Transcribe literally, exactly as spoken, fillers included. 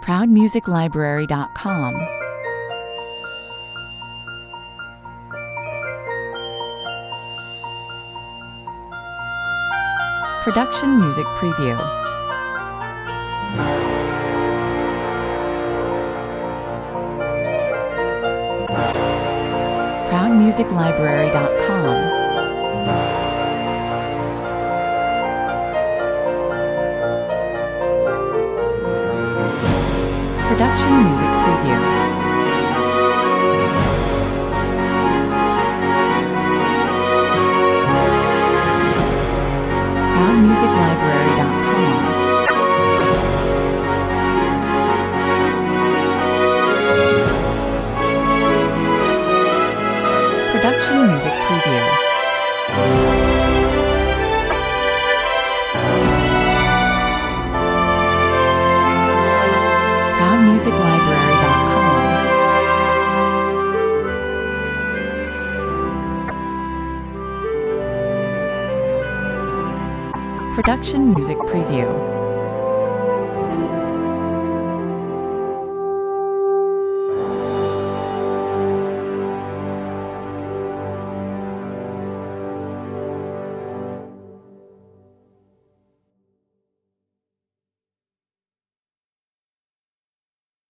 proud music library dot com. Production Music Preview. proud music library dot com. Production Music Preview. proud music library dot com. Production Music Preview. proud music library dot com. Production Music Preview.